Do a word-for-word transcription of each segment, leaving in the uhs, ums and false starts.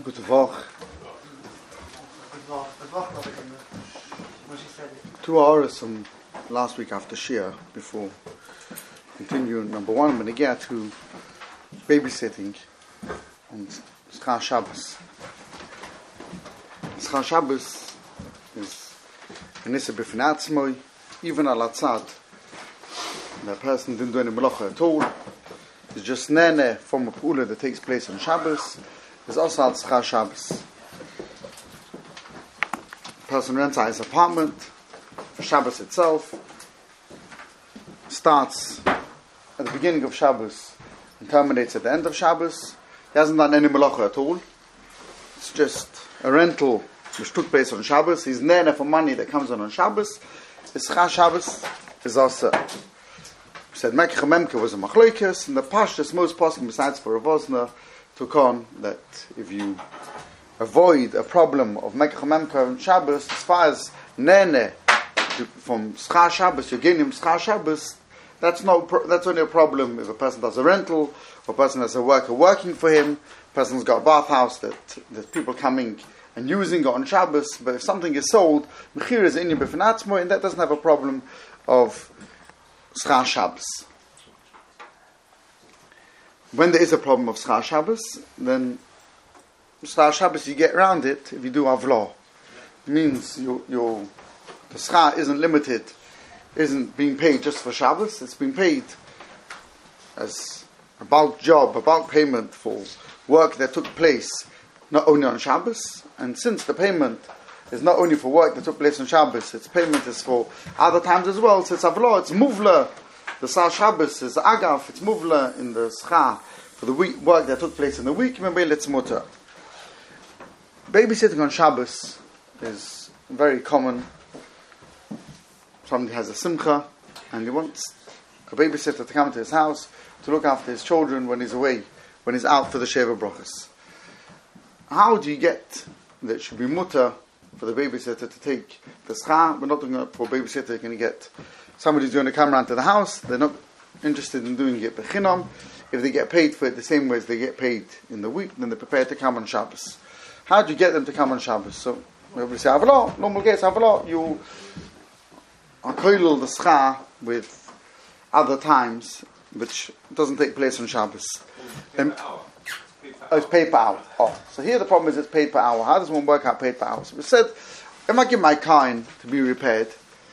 Gute Woche. Two hours from last week after Shia, before continuing. Number one, I'm going to get to babysitting and Schar Shabbos. Schar Shabbos is an issa b'fnei atzmoi, even al atzad. The person didn't do any melacha at all. It's just nene from a pula that takes place on Shabbos. There's also al Schar Shabbos. The person rents out his apartment. Shabbos itself starts at the beginning of Shabbos and terminates at the end of Shabbos. He hasn't done any melacha at all. It's just a rental which took place on Shabbos. He's nene for money that comes in on Shabbos. His Schar Shabbos is also. We said Mekach Memka was a machlokes, and the pashtus most possible besides for Rav Wosner took on that if you avoid a problem of Mekach Memka on Shabbos, as far as nene from Schar Shabbos, you're gaining Schar Shabbos, that's not pro- that's only a problem if a person does a rental, or a person has a worker working for him, a person's got a bathhouse that there's people coming and using it on Shabbos. But if something is sold, Mechir is inyan b'fnei atzmo, and that doesn't have a problem of Schar Shabbos. When there is a problem of Schar Shabbos, then Schar Shabbos you get around it if you do avlo. It means you you the schar isn't limited, isn't being paid just for Shabbos. It's being paid as a bulk job, a bulk payment for work that took place not only on Shabbos. And since the payment is not only for work that took place on Shabbos, its payment is for other times as well. So it's avlo, it's muvla. The Schar Shabbos is agaf, it's muvla in the schar for the week, work that took place in the week. Maybe it's mutter. Babysitting on Shabbos is very common. Somebody has a simcha and he wants a babysitter to come to his house to look after his children when he's away, when he's out for the Sheva Brachos. How do you get that it should be mutter for the babysitter to take the schar? We're not doing it for a babysitter. You're going to get somebody's going to come around to the house. They're not interested in doing it b'chinam. If they get paid for it the same way as they get paid in the week, then they're prepared to come on Shabbos. How do you get them to come on Shabbos? So everybody say avlo, normal case avlo. You are koilul the schar with other times, which doesn't take place on Shabbos. Um, oh, it's paid per hour. Oh, so here the problem is it's paid per hour. How does one work out paid per hour? So we said, if I give my car in to be repaired,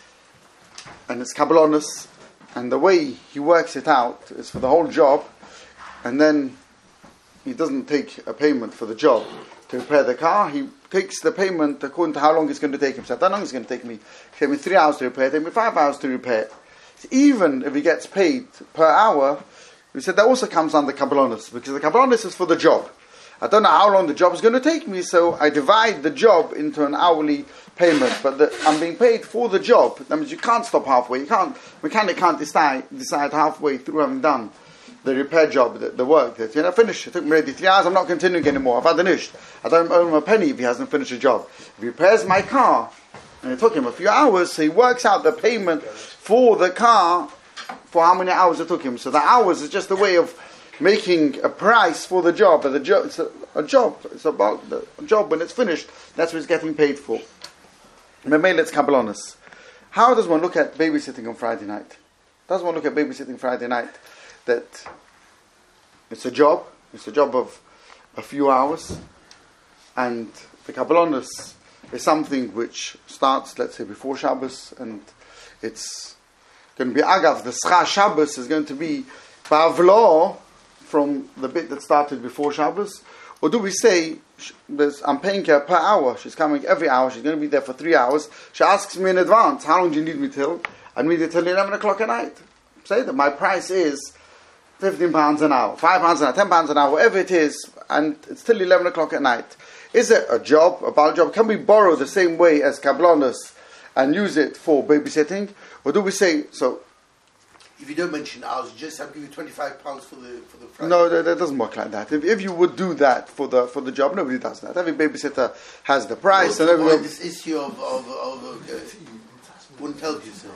and it's kabbalonus, and the way he works it out is for the whole job, and then he doesn't take a payment for the job to repair the car. He takes the payment according to how long it's going to take him. So how long it's going to take me? Take me three hours to repair it. Take me five hours to repair it. So even if he gets paid per hour, we said that also comes under kabbalonus, because the kabbalonus is for the job. I don't know how long the job is going to take me, so I divide the job into an hourly payment. But the, I'm being paid for the job. That means you can't stop halfway. You can't. Mechanic can't decide decide halfway through having done the repair job, the, the work that you know finished. It took me already three hours. I'm not continuing anymore. I've had finished. I don't owe him a penny if he hasn't finished the job. If he repairs my car, and it took him a few hours, so he works out the payment for the car for how many hours it took him. So the hours is just a way of making a price for the job. But the job, it's a, a job. It's about the job when it's finished. That's what he's getting paid for. Maybe let's kabbalonus. How does one look at babysitting on Friday night? Does one look at babysitting Friday night? That it's a job, it's a job of a few hours, and the kabbalonus is something which starts, let's say, before Shabbos, and it's going to be agav. The Schar Shabbos is going to be ba'avlo from the bit that started before Shabbos, or do we say I'm paying her per hour? She's coming every hour. She's going to be there for three hours. She asks me in advance, how long do you need me till? I need it till eleven o'clock at night. Say that my price is fifteen pounds an hour, five pounds an hour, ten pounds an hour, whatever it is, and it's till eleven o'clock at night. Is it a job, a bulk job? Can we borrow the same way as kabbalonus and use it for babysitting? Or do we say, so... If you don't mention hours, you just have to give you twenty-five pounds for the for the Friday. No, that, that doesn't work like that. If, if you would do that for the for the job, nobody does that. Every babysitter has the price. No, and everyone, this issue of... of, of uh, wouldn't help yourself.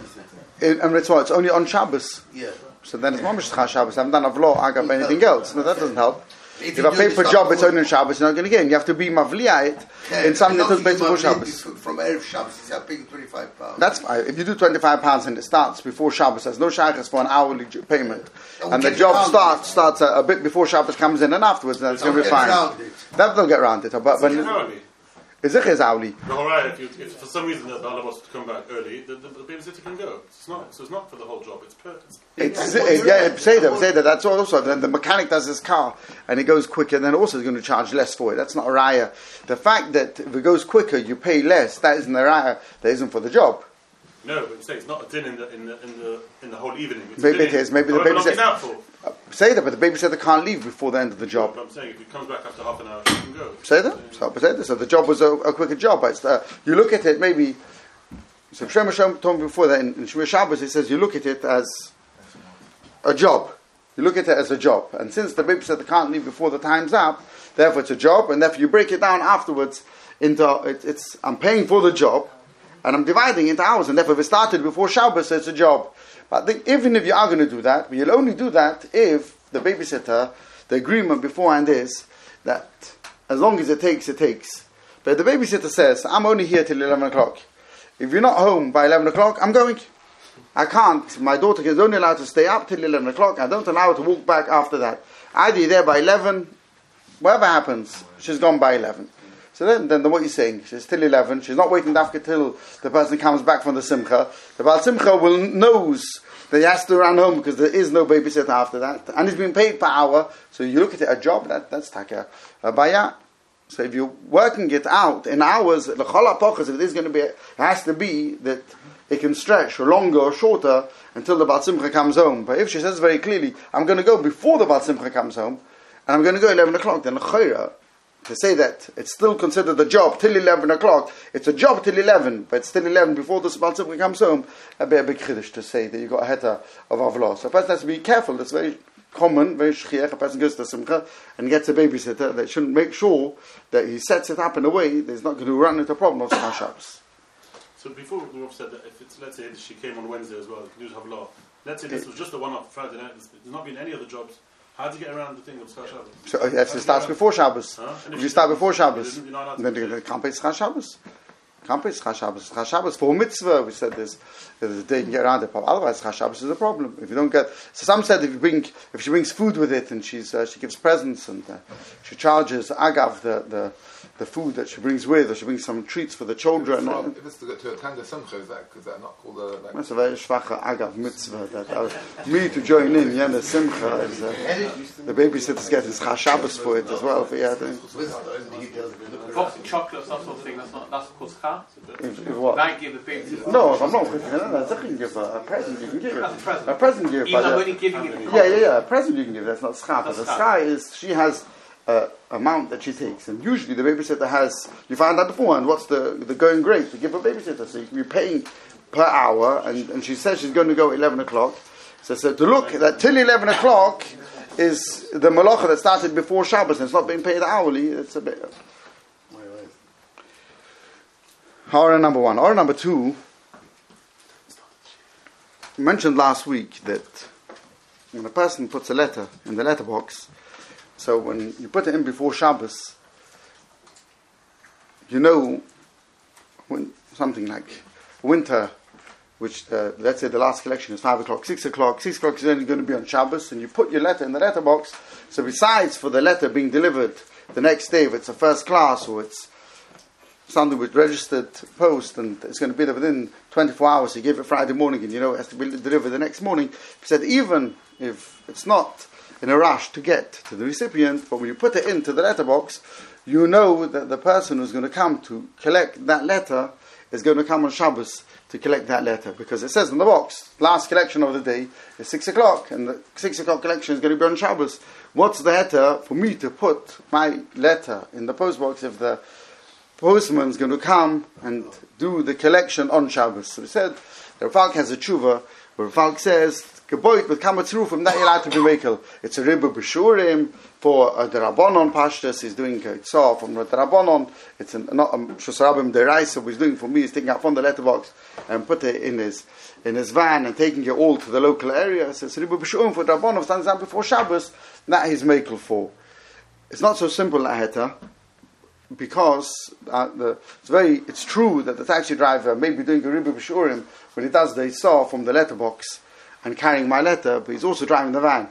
it, and it's what? It's only on Shabbos. Yeah. So then it's mamish Schar Shabbos. I haven't done avlo, agav, anything else. No, that doesn't help. If, if I pay for a job, it's only on Shabbos, you're not going to get it. You have to be mavliya it Yeah, in something that not took place you before must Shabbos. pay From Erev Shabbos, he's paying twenty-five pounds. That's fine. If you do twenty-five pounds and it starts before Shabbos, there's no shaykhs for an hourly j- payment. And And the get job around starts it. starts a, a bit before Shabbos comes in and afterwards, then it's going to be Get fine. around it. That they'll get around it. But when Hourly. is it hourly? The whole right, if, you, if for some reason the Allah wants to come back early, the, the, the babysitter can go. It's not, so it's not for the whole job. It's per. It's, It's, Yeah, it, yeah, say that, say that. That's also then the mechanic does his car and it goes quicker. Then also is going to charge less for it. That's not a raya. The fact that if it goes quicker, you pay less. That isn't a raya. That isn't for the job. no, but say it's not a din in the in the in the in the whole evening. It's Maybe a din it is. Maybe the however long babysitter- he's out for. Uh, say that, but the babysitter can't leave before the end of the job. But I'm saying if he comes back after half an hour, he can go. Say that. So, say that. So the job was a, a quicker job. But it's, uh, you look at it maybe. So Shem Hashem told me before that in, in Shmir Shabbos he says you look at it as a job. You look at it as a job. And since the babysitter can't leave before the time's up, therefore it's a job, and therefore you break it down afterwards into, it, it's, I'm paying for the job, and I'm dividing into hours, and therefore if it started before Shabbos, so it's a job. But I think even if you are going to do that, but you'll only do that if the babysitter, the agreement beforehand is that as long as it takes, it takes. But the babysitter says, I'm only here till eleven o'clock. If you're not home by eleven o'clock, I'm going. I can't. My daughter is only allowed to stay up till eleven o'clock. I don't allow her to walk back after that. Either you're there by eleven, whatever happens, she's gone by eleven. So then, then what you're saying, she's till eleven, she's not waiting dafka till the person comes back from the simcha. The Baal Simcha will knows that he has to run home because there is no babysitter after that. And he's being paid per hour, so you look at it, a job, that, that's taka. A baya. So if you're working it out in hours, the chala pochas, if it is going to be, it has to be that it can stretch or longer or shorter until the Baal Simcha comes home. But if she says very clearly, I'm going to go before the Baal Simcha comes home, and I'm going to go eleven o'clock, then l'chayra, to say that it's still considered a job till eleven o'clock, it's a job till eleven, but it's still eleven before the Baal Simcha comes home, a bit a big chiddush to say that you've got a heta of avlah. So a person has to be careful. That's very common, very shchiach. A person goes to Simcha and gets a babysitter. They shouldn't make sure that he sets it up in a way that he's not going to run into a problem of Shema Shabbos. So before the Rav said that if it's, let's say she came on Wednesday as well, you could have law. Let's say this was just a one-off Friday night. There's there's not been any other jobs. How do you get around the thing of Schar Shabbos? So uh, if it starts before Shabbos, Huh? And if if you she start doesn't- before Shabbos, you're not allowed to then do you it. can't pay Schar Shabbos. Can't pay Schar Shabbos. Schar Shabbos for a mitzvah. We said this. There's a day you can get around it. But otherwise, Schar Shabbos is a problem. If you don't get, so some said if you bring, if she brings food with it and she's uh, she gives presents and uh, she charges agav the, the the food that she brings with, or she brings some treats for the children. Well, uh, if it's to, go to attend the simcha, is that, is that not called a... Like, That's a very schwache agav mitzvah. That uh, me to join in, yeah, the simcha is uh, the babysitter's getting Schar Shabbos for it as well. For yeah, the, Box of chocolates, that sort of thing, that's not, that's called schar. if, if what? Don't give the baby to the No, I'm not giving it. No, that's a thing. Give a, a present. You can give it. That's a present. A present gift. Even but, though uh, I'm only giving it the yeah, yeah, yeah. A present you can give. That's not schar. But That's the schar. schar is she has a amount that she takes, and usually the babysitter has. You find out beforehand what's the the going rate to give a babysitter. So you can be paying per hour, and, and she says she's going to go at eleven o'clock. So, so to look that till eleven o'clock is the malacha that started before Shabbos, and it's not being paid hourly. It's a bit. Hora number one. Hora number two. I mentioned last week that when a person puts a letter in the letterbox, so when you put it in before Shabbos, you know when something like winter, which uh, let's say the last collection is five o'clock, six o'clock, six o'clock is only going to be on Shabbos, and you put your letter in the letterbox. So besides for the letter being delivered the next day, if it's a first class or it's something with registered post and it's going to be there within twenty-four hours, you give it Friday morning and you know it has to be delivered the next morning. He said even if it's not in a rush to get to the recipient, but when you put it into the letterbox, you know that the person who's going to come to collect that letter is going to come on Shabbos to collect that letter, because it says in the box, last collection of the day is six o'clock, and the six o'clock collection is going to be on Shabbos. What's the letter for me to put my letter in the postbox if the postman's going to come and do the collection on Shabbos? So he said, the Rafalk has a tshuva, where Rafalk says, Geboit with Kamatzru from that you're allowed to be Mekel. It's a Rebbe B'Shurim, for uh, the Rabbanon Pashtas, he's doing a Tzah from the Rabbanon, it's an, not a Shosarabim Deraisa, he's doing for me, he's taking out from the letterbox and put it in his in his van and taking it all to the local area. So it's Rebbe B'Shurim for the Rabbanon, stands down before Shabbos, that he's Mekel for. it's not so simple a heta, because uh, the, it's very it's true that the taxi driver may be doing a ribu b'shurim when he does the isar from the letterbox and carrying my letter, but he's also driving the van.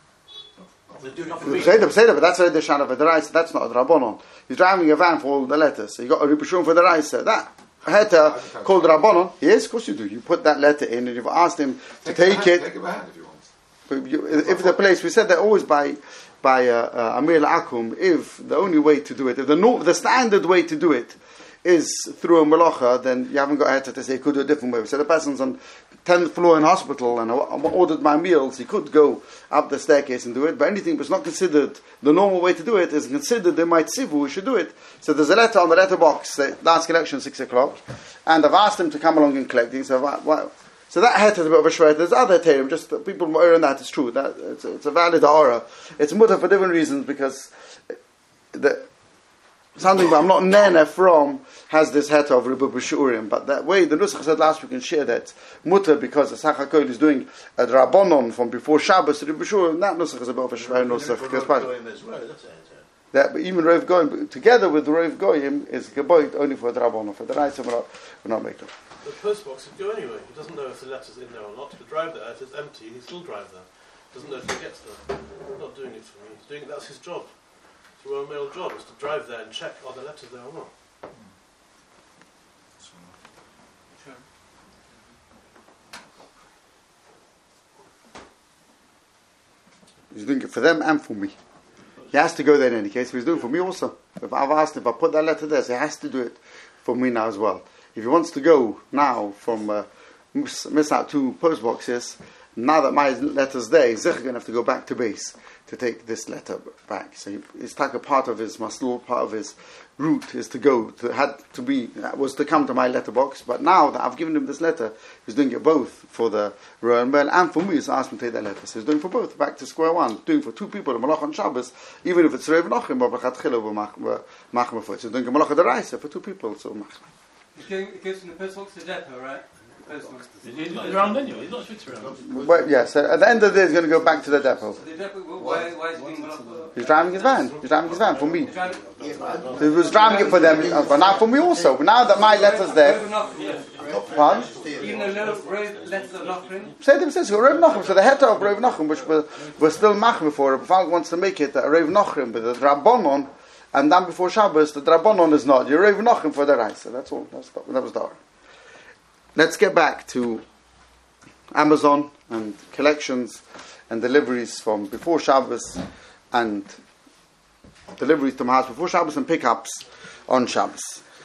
Say that, say that, but that's a Shana of the Raisa. That's not a Rabbanon. He's driving a van for all the letters. So you got a Ribishum for the Raisa. That heta called Rabbanon. Yes, of course you do. You put that letter in, and you've asked him to take, take it. Take it by hand if you want. But you, if the place, we said that always by by uh, uh, Amir Akum. If the only way to do it, if the no, the standard way to do it is through a malacha, then you haven't got a heta to say you could do a different way. So the person's on tenth floor in hospital and I ordered my meals, he could go up the staircase and do it, but anything was not considered the normal way to do it is considered they might sivu, we should do it. So there's a letter on the letterbox, last collection six o'clock, and I've asked him to come along and collect it. So, well, so that het is a bit of a shred. There's other terim, just people more in that, it's true. That it's, it's a valid aura. It's mutter for different reasons because the something that I'm not nene from has this het of Ribu B'Shurim, but that way the Nusach said last week and share that mutter because the Sachar Koil is doing a Rabbanon from before Shabbos to Ribu B'Shurim. That Nusach is a bit of a shver Nusach. That, but even Rav Goyim together with the Rav Goyim is Geboit only for the Rabbanon. For the Raisa we're not we're not making. The postbox would go anyway. He doesn't know if the letter's in there or not. He could drive there. If it's empty, he still drive there. Doesn't know if he gets there. He's not doing it for me. He's doing it. That's his job. The Royal Mail job is to drive there and check are the letters there or not. He's doing it for them and for me. He has to go there in any case, but he's doing it for me also. If I've asked him, if I put that letter there, so he has to do it for me now as well. If he wants to go now from uh, miss, miss out two post boxes, now that my letter's there, he's going to have to go back to base to take this letter back. So he, it's like a part of his maslow, part of his route is to go, to had to be, was to come to my letterbox, but now that I've given him this letter, he's doing it both for the Royal Mail and for me, he's asked me to take that letter. So he's doing for both, back to square one, doing for two people, a malach on Shabbos, even if it's Rev Nachim, or B'chat Chilo, Machma for it. So he's doing a malach of the Raisa for two people, so Machma. It goes from the post box to the depot, right? He's not around anyway. He's not switched around. Well, yes, so at the end of the day, he's going to go back to the depot. So the depot, why, why is it being blocked? He's driving his van. He's driving his van for me. So he was driving it for them, but now for me also. But now that my letter's there, pardon? Even though no road letters are not in. Say them says Rav Nachum. So the heta of Rav Nachum, which we're, we're still machmir for, if Falk wants to make it a Rav Nachum with the Rabbanon, and then before Shabbos, the Rabbanon is not. You're Rav Nachum for the Raisa. That's all. That's, that was the order. Let's get back to Amazon and collections and deliveries from before Shabbos and deliveries to my house before Shabbos and pickups on Shabbos.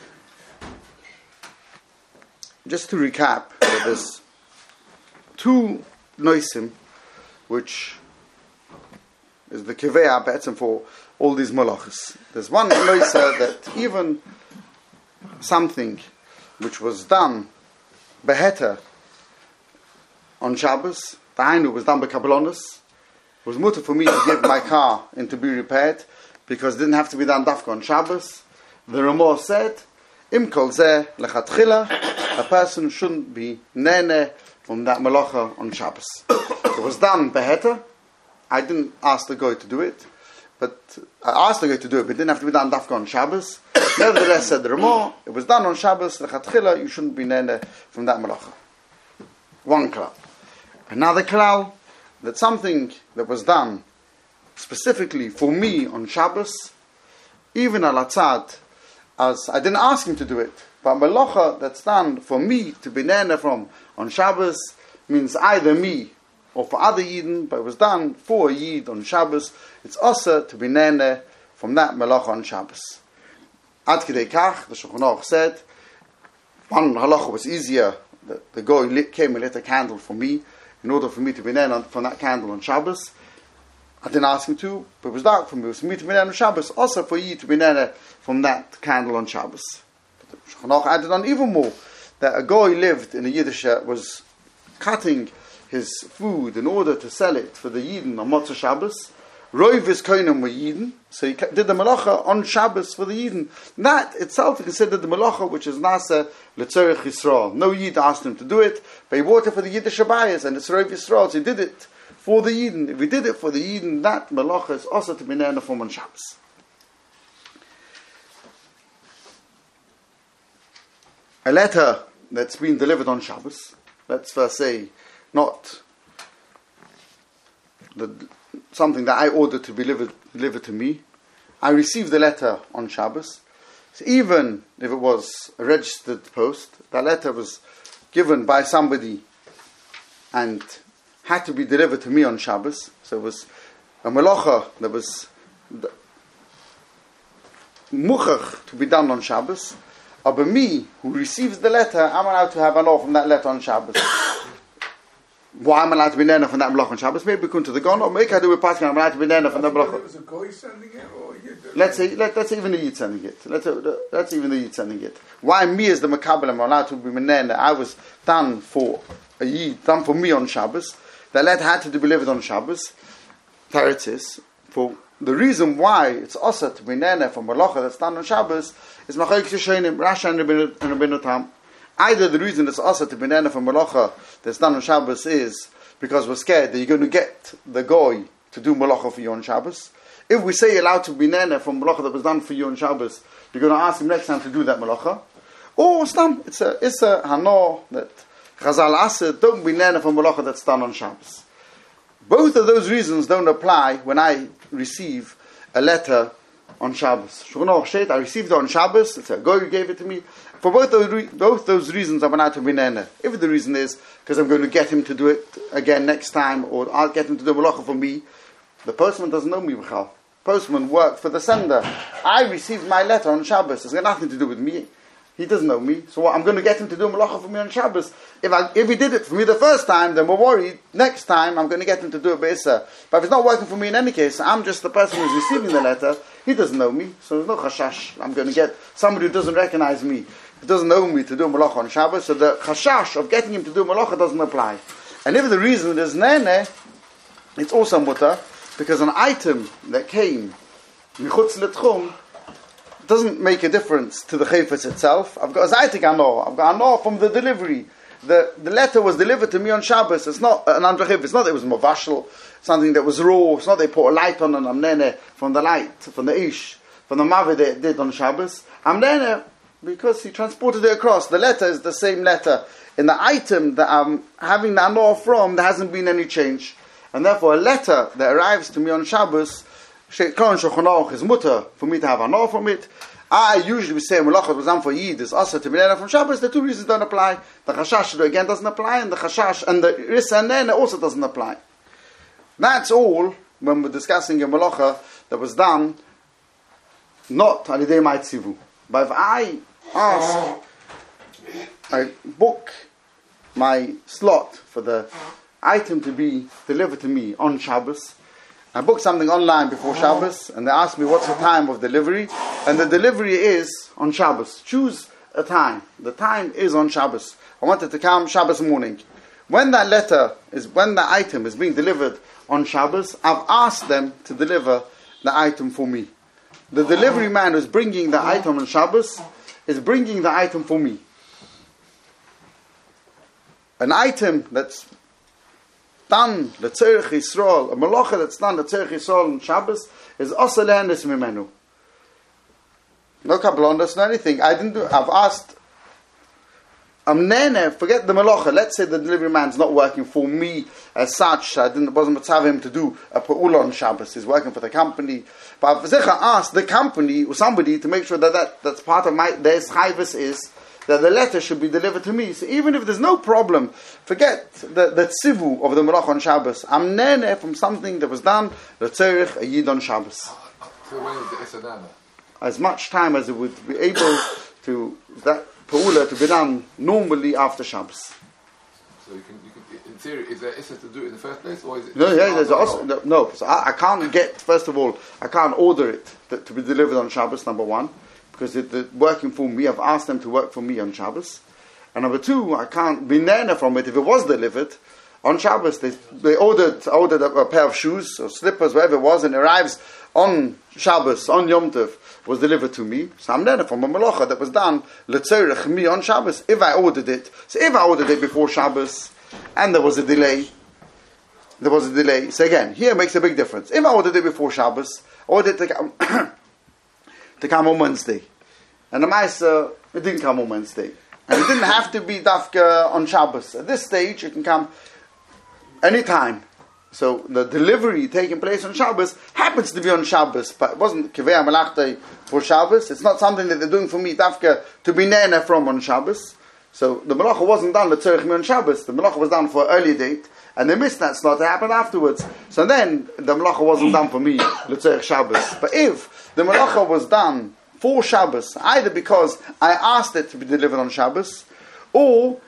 Just to recap, there's two noisim, which is the kiveya betzim for all these malachas. There's one noisa that even something which was done beheta on Shabbos, the Hainu was done by Kabbalonus, was mutter for me to give my car and to be repaired because it didn't have to be done dafka on Shabbos. The Ramah said, Im kol zeh lechatchila, a person shouldn't be nene from that malacha on Shabbos. It was done beheta. I didn't ask the guy to do it, but I asked the guy to do it, but it didn't have to be done dafka on Shabbos. Nevertheless, said the Ramah, it was done on Shabbos, lechatchila, you shouldn't be nene from that malacha. One klal. Another klal, that something that was done specifically for me on Shabbos, even al atzad, as I didn't ask him to do it, but malacha that's done for me to be nene from on Shabbos means either me or for other Yidden, but it was done for a Yid on Shabbos. It's also to be nene from that malacha on Shabbos. Ad Kidei Kach, the Shulchan Aruch said, one halacha was easier. The, the guy lit, came and lit a candle for me in order for me to be nene from that candle on Shabbos. I didn't ask him to, but it was dark for me. It was for me to be nene on Shabbos, also for you to be nene from that candle on Shabbos. But the Shulchan Aruch added on even more that a guy lived in a Yiddish was cutting his food in order to sell it for the Yidden on Motzei Shabbos. Roiv is koinem were Yidden, so he did the malacha on Shabbos for the Yidden. That itself is considered the malacha which is nasa letzorech Yisrael. No Yid asked him to do it, but he bought it for the Yiddish Abayas, and it's Roiv Yisrael, so he did it for the Yidden. If we did it for the Yidden, that malacha is also to be nene from on Shabbos. a letter that's been delivered on Shabbos, let's first say, not the, something that I ordered to be delivered, delivered to me. I received the letter on Shabbos. So even if it was a registered post, that letter was given by somebody and had to be delivered to me on Shabbos. So it was a melacha that was muchach to be done on Shabbos. But me, who receives the letter, I'm allowed to have an off from that letter on Shabbos. Why am I allowed to be nena from that melacha on Shabbos? Maybe come to the gon, or maybe I do with Pascha, I'm allowed to be nena from that melacha. It was a guy sending it, or you did Let's say, let, let's say even the Yid sending it. Let's say, let's say even the Yid sending it. Why me as the Makabel am allowed to be nena? I was done for a Yid, done for me on Shabbos. The letter had to be delivered on Shabbos. Teretz is, for the reason why it's also to be nena from melacha that's done on Shabbos is Machoik Yishonim, Rasha and Rabbeinu Tam. Either the reason it's also to be nena from melacha that's done on Shabbos is because we're scared that you're going to get the goy to do melacha for you on Shabbos. If we say you're allowed to be nena from melacha that was done for you on Shabbos, you're going to ask him next time to do that melacha. Or stam, it's a it's a hano that Chazal asked, don't be nena from melacha that's done on Shabbos. Both of those reasons don't apply when I receive a letter on Shabbos. I received it on Shabbos. It's a goy who gave it to me. For both those re- both those reasons, I'm allowed to be nena. If the reason is because I'm going to get him to do it again next time, or I'll get him to do melacha for me, the postman doesn't know me. B'chal. Postman worked for the sender. I received my letter on Shabbos. It's got nothing to do with me. He doesn't know me. So what, I'm going to get him to do melacha for me on Shabbos. If I, if he did it for me the first time, then we're worried. Next time, I'm going to get him to do it be'isa. But if it's not working for me in any case, I'm just the person who's receiving the letter. He doesn't know me. So there's no chashash. I'm going to get somebody who doesn't recognize me, who doesn't know me, to do melacha on Shabbos. So the chashash of getting him to do melacha doesn't apply. And if the reason is nene, it's also mutter, because an item that came michutz l'tchum doesn't make a difference to the chayfetz itself. I've got a zaytik anor. I've got anor from the delivery. The the letter was delivered to me on Shabbos. It's not an andra chayfetz. It's not that it was mavashal, something that was raw. It's not they put a light on an amnene from the light, from the ish, from the mavi they did on Shabbos. Amnene, because he transported it across. The letter is the same letter. In the item that I'm having the anor from, there hasn't been any change. And therefore a letter that arrives to me on Shabbos, Sheikon Shulchan Aruch is mutter for me to have anor from it. I usually would say melachot was done for Yid is also to be nena from Shabbos. The two reasons don't apply. The chashash again doesn't apply, and the chashash and the risa and nena also doesn't apply. That's all when we're discussing a melacha that was done not alidei my tzivu. But if I ask, I book my slot for the item to be delivered to me on Shabbos. I book something online before Shabbos, and they ask me what's the time of delivery, and the delivery is on Shabbos. Choose a time. The time is on Shabbos. I want it to come Shabbos morning. When that letter is, when the item is being delivered on Shabbos, I've asked them to deliver the item for me. The delivery man who's bringing the item on Shabbos is bringing the item for me. An item that's done the Tzerich Yisrael, a melacha that's done the Tzerich Yisrael on Shabbos is also learned mimenu. No kabbalah, no anything. I didn't do. I've asked. I'm nene. Forget the melacha. Let's say the delivery man's not working for me as such. I didn't. Wasn't mitzvah him to do a pa'ula on Shabbos. He's working for the company. But I've asked the company or somebody to make sure that, that that's part of my their chayvus is that the letter should be delivered to me. So even if there's no problem, forget the, the tzivu of the melach on Shabbos. I'm nene from something that was done, the tzerich, a yid on Shabbos. So when is the isanana? As much time as it would be able to, that pa'ula to be done normally after Shabbos. So you can, you can, in theory, is there issa to do it in the first place, or is it? No, yeah, there's also, no, no. So I, I can't get, first of all, I can't order it to, to be delivered on Shabbos, number one. Because they're working for me, I've asked them to work for me on Shabbos. And number two, I can't be nana from it if it was delivered on Shabbos. They they ordered ordered a, a pair of shoes or slippers, whatever it was, and it arrives on Shabbos, on Yom Tov, was delivered to me. So I'm nana from a melacha that was done letzerich me on Shabbos. If I ordered it, so if I ordered it before Shabbos, and there was a delay, there was a delay. So again, here makes a big difference. If I ordered it before Shabbos, I ordered it to come, to come on Wednesday. And the Maisa, it didn't come on Wednesday. And it didn't have to be dafka on Shabbos. At this stage, it can come anytime. So the delivery taking place on Shabbos happens to be on Shabbos, but it wasn't Kivea Malachtei for Shabbos. It's not something that they're doing for me, dafka, to be nene from on Shabbos. So the Malacha wasn't done L'tzorech me on Shabbos. The Malacha was done for an early date, and they missed that slot. It happened afterwards. So then the Malacha wasn't done for me L'tzorech Shabbos. But if the Malacha was done for Shabbos, either because I asked it to be delivered on Shabbos, or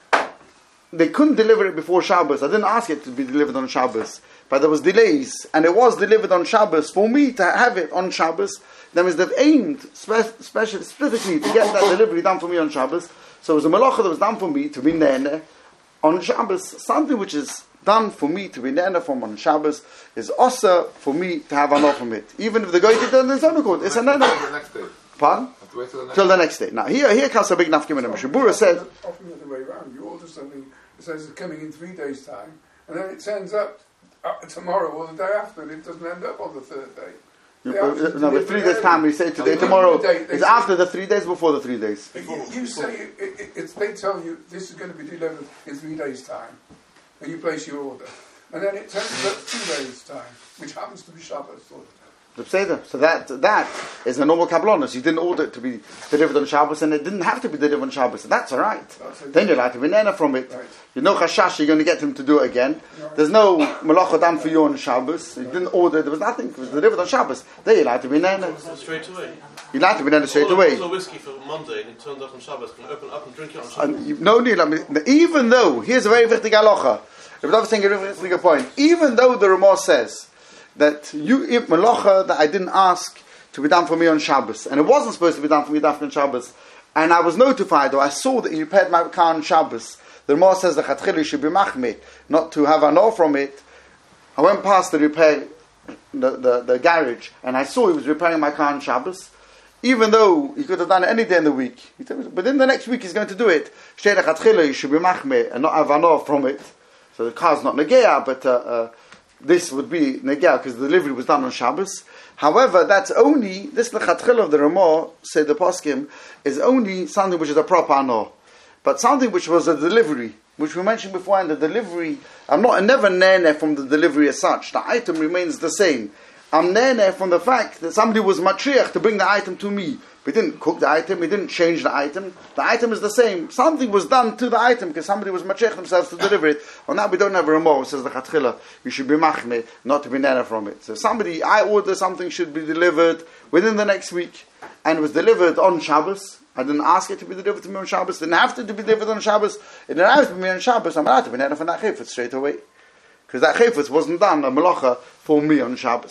they couldn't deliver it before Shabbos. I didn't ask it to be delivered on Shabbos, but there was delays, and it was delivered on Shabbos for me to have it on Shabbos. That means they've aimed spe- special, specifically to get that delivery done for me on Shabbos. So it was a malacha that was done for me to be nene on Shabbos. Something which is done for me to be nene from on Shabbos is also for me to have an from it. Even if the guy did it on his own accord, it's a nene. Pardon? Till the next day. Now here, here comes a big nafkim. Mishabura said, often the other way around. You order something that says it's coming in three days' time, and then it turns up uh, tomorrow or the day after, and it doesn't end up on the third day. You, uh, no, but three days time. We say today, tomorrow. It's after the three days, before the three days. You, you say it, it, it's. They tell you this is going to be delivered in three days' time, and you place your order, and then it turns up two days' time, which happens to be Shabbos. The Pseder. So that that is a normal kabbalah. You didn't order it to be delivered on Shabbos, and it didn't have to be delivered on Shabbos. So that's all right. That's then you're allowed to be nena from it. Right. You know chashash, you're going to get him to do it again. Right. There's no malacha done for you on Shabbos. You right. didn't order. There was nothing. It was delivered on Shabbos. Then you're allowed to be nena. Straight away. You're allowed to be nena straight away. There's a whiskey for Monday, and it turned up on Shabbos. Can I open it up and drink it on Shabbos? And you, no need. I mean, even though here's a very wichtig halacha. If I'm saying a very wichtig point, even though the Ramah says that you if malacha that I didn't ask to be done for me on Shabbos, and it wasn't supposed to be done for me on Shabbos, and I was notified, or I saw that he repaired my car on Shabbos. The Ramah says the chatchili should be machmir, not to have an off from it. I went past the repair, the, the, the garage, and I saw he was repairing my car on Shabbos, even though he could have done it any day in the week. But in the next week he's going to do it. Shtei the chatchili should be machmir, and not have an off from it. So the car's not negeah, but uh, uh, this would be negeah because the delivery was done on Shabbos. However, that's only, this lechatchil of the Ramah, say the poskim, is only something which is a proper anor. But something which was a delivery, which we mentioned before, and the delivery, I'm not, I'm never nene from the delivery as such. The item remains the same. I'm nene from the fact that somebody was matriach to bring the item to me. We didn't cook the item, we didn't change the item. The item is the same. Something was done to the item because somebody was matriach themselves to deliver it. On that we don't have a remorse, says the chatchila. You should be machne, not to be nena from it. So somebody, I order something should be delivered within the next week, and it was delivered on Shabbos. I didn't ask it to be delivered to me on Shabbos. It didn't have to be delivered on Shabbos. It didn't have to be on Shabbos. I'm allowed to be nena from that chayfetz straight away. Because that chayfetz wasn't done, a malacha, for me on Shabbos.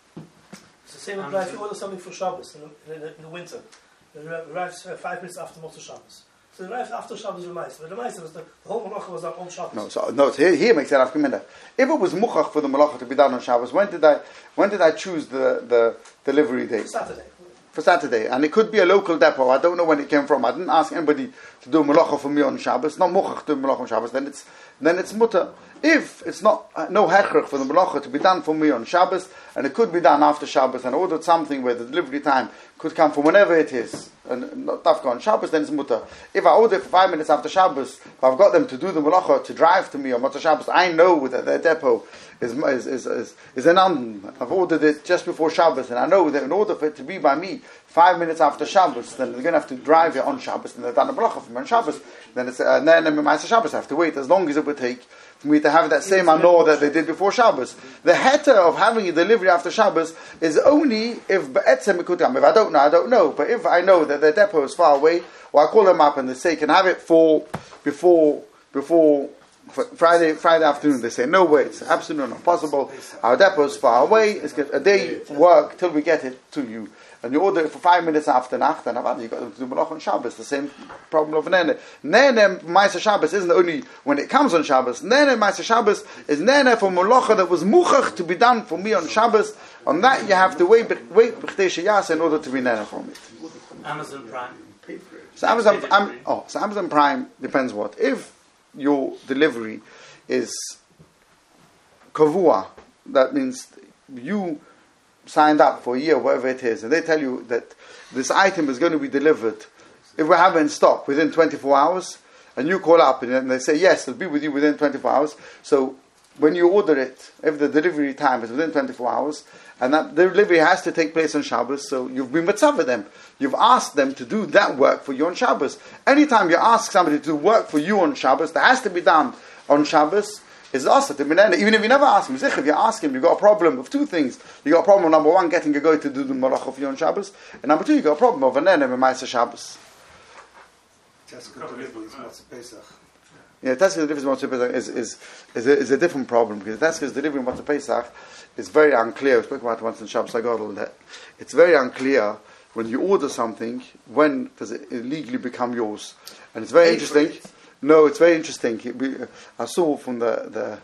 Same applies if you order something for Shabbos in the, in the, in the winter. It arrives uh, five minutes after Motzei Shabbos. So it arrives after Shabbos is Meiser. But the Meiser was the, the whole malacha was done on Shabbos. No, so no. So here, here makes that after If it was muchach for the malacha to be done on Shabbos, when did I when did I choose the, the delivery date? For Saturday. For Saturday, and it could be a local depot. I don't know when it came from. I didn't ask anybody to do malacha for me on Shabbos. Not muchach to do malacha on Shabbos. Then it's then it's mutter. If it's not uh, no hechrich for the malacha to be done for me on Shabbos, and it could be done after Shabbos, and I ordered something where the delivery time could come from whenever it is, and not dafka on Shabbos, then it's mutter. If I order it for five minutes after Shabbos, if I've got them to do the malacha to drive to me on Motzei Shabbos, I know that their depot is is is is, is an un. I've ordered it just before Shabbos, and I know that in order for it to be by me five minutes after Shabbos, then they're going to have to drive it on Shabbos, and they've done a malacha for me on Shabbos. Then it's uh, then in my Shabbos I have to wait as long as it would take for me to have that same anor that they did before Shabbos. The heter of having a delivery after Shabbos is only if be'etzem ikutam. If I don't know, I don't know. But if I know that their depot is far away, or I call them up and they say, "Can I have it for before before Friday Friday afternoon?" They say, "No way, it's absolutely not possible. Our depot is far away. It's a day work till we get it to you." And you order it for five minutes after Nacht, and you've got to do Malach on Shabbos. The same problem of Nene. Nene, Ma'aser Shabbos isn't only when it comes on Shabbos. Nene, Ma'aser Shabbos is Nene for Malacha that was Muchach to be done for me on Shabbos. On that you have to wait, wait B'chtei Sheyas in order to be Nene from it. Amazon Prime. So Amazon, um, oh, so Amazon Prime depends what. If your delivery is Kavua, that means you signed up for a year, whatever it is, and they tell you that this item is going to be delivered if we have it in stock within twenty-four hours, and you call up and then they say, yes, it'll be with you within twenty-four hours, so when you order it, if the delivery time is within twenty-four hours, and that delivery has to take place on Shabbos, so you've been mitzvah them. You've asked them to do that work for you on Shabbos. Anytime you ask somebody to do work for you on Shabbos, that has to be done on Shabbos, is also to be done. Even if you never ask him, if you ask him, you've got a problem of two things. You've got a problem of number one, getting a guy to do the malacha for you on Shabbos, and number two, you've got a problem of an enem and Ma'aseh Shabbos. Tesco delivery is Matzah Pesach. Yeah, Tesco's delivery of Matzah Pesach is, is, is, a, is a different problem, because Tesco's delivery of Matzah Pesach is very unclear. We spoke about it once in Shabbos Hagadol, that it's very unclear when you order something, when does it legally become yours? And it's very interesting. No, it's very interesting. We, I saw from the, the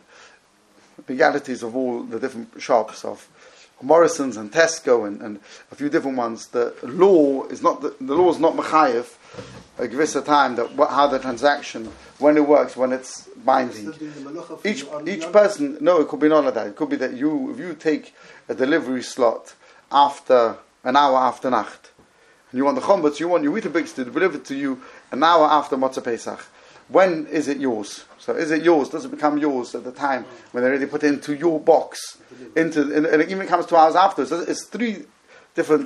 legalities of all the different shops of Morrison's and Tesco and, and a few different ones. The law is not the, the law is not mechayev. A givisa time that what, how the transaction, when it works, when it's binding. Each each person, no, it could be none of that. It could be that you, if you take a delivery slot after an hour after Nacht, and you want the chometz, you want your Weetabix to deliver it to you an hour after Matzah Pesach. When is it yours? So is it yours? Does it become yours at the time when they already put it into your box? Into and it even comes two hours afterwards. It's three different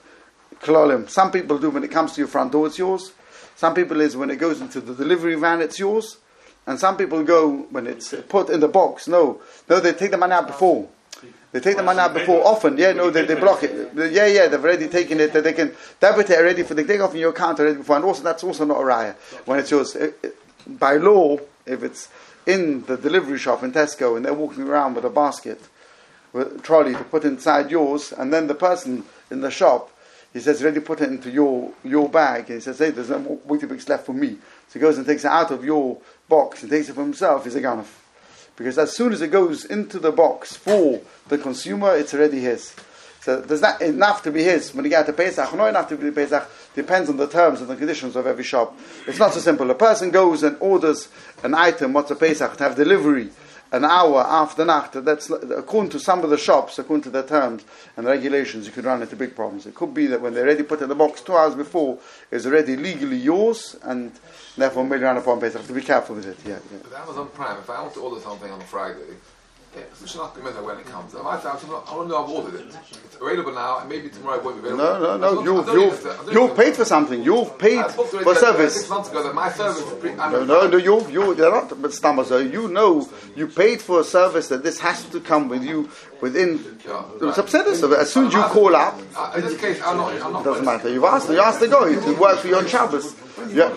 kolalim. Some people do when it comes to your front door, it's yours. Some people is when it goes into the delivery van, it's yours. And some people go when it's put in the box. No, no, they take the money out before. They take the money out before. Often, yeah, no, they, they block it. Yeah, yeah, they've already taken it. They can debit it already for they take off in your account already before. And also, that's also not a raya when it's yours. It, it, by law, if it's in the delivery shop in Tesco and they're walking around with a basket, with a trolley to put inside yours, and then the person in the shop, he says, already put it into your your bag, and he says, hey, there's no more Weetabix left for me. So he goes and takes it out of your box and takes it for himself. He's a ganaf. Because as soon as it goes into the box for the consumer, it's already his. So there's not enough to be his. When you get to Pesach, not enough to be Pesach, depends on the terms and the conditions of every shop. It's not so simple. A person goes and orders an item, what's a Pesach, to have delivery an hour after Nacht. That's according to some of the shops, according to their terms and regulations, you could run into big problems. It could be that when they already put it in the box two hours before, it's already legally yours, and therefore made around upon Pesach. To be careful with it. Yeah, yeah. With Amazon Prime, if I want to order something on a Friday, yeah, it's not the matter when it comes. I might have to know, I want to know I've ordered it. It's available now, and maybe tomorrow it won't be available. No, no, no. You've, you've, you've paid for something. You've paid for service. Six months ago that my service. Pre- no, no, no. You, you, they're not. But Stamazo, you know, you paid for a service that this has to come with you within. Yeah, right. Subsidies. So as soon as you call up, uh, in this case, I'm not. I'm not it doesn't matter. You've asked. You asked the guy to work for you on Shabbos. Yeah.